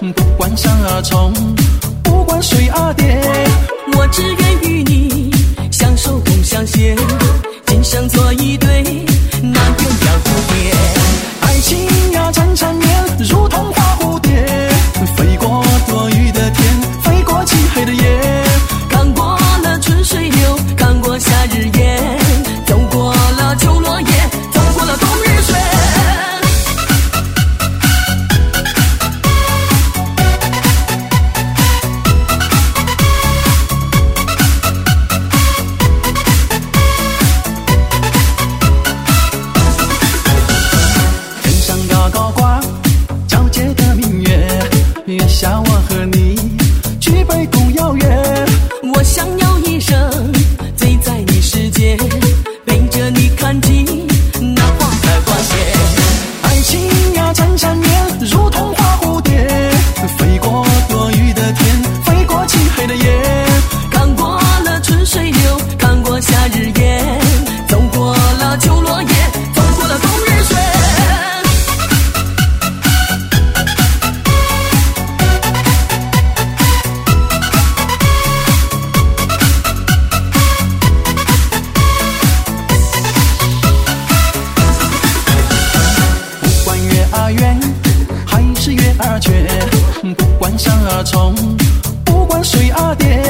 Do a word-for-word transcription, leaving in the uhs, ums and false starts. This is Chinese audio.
不管山儿重，不管水儿跌， 我只愿与你相守共相携，今生做一对那鸳鸯蝴蝶。 爱情呀缠缠绵，如同花蝴蝶，飞过多雨的天，飞过漆黑的夜， 看过了春水流，看过夏日炎，走过了秋落叶，走过了冬日雪。 天上高高挂皎洁的明月，月下我和你举杯共邀月。 我想要一生醉在你世界，陪着你看尽那花开花谢。 爱情呀缠缠绵，如同花蝴蝶，飞过多雨的天，飞过漆黑的夜， 看过了春水流，看过夏日炎，走过了秋落叶，走过了冬日雪。 不管月儿圆还是月儿缺，不管山儿重，不管水儿跌，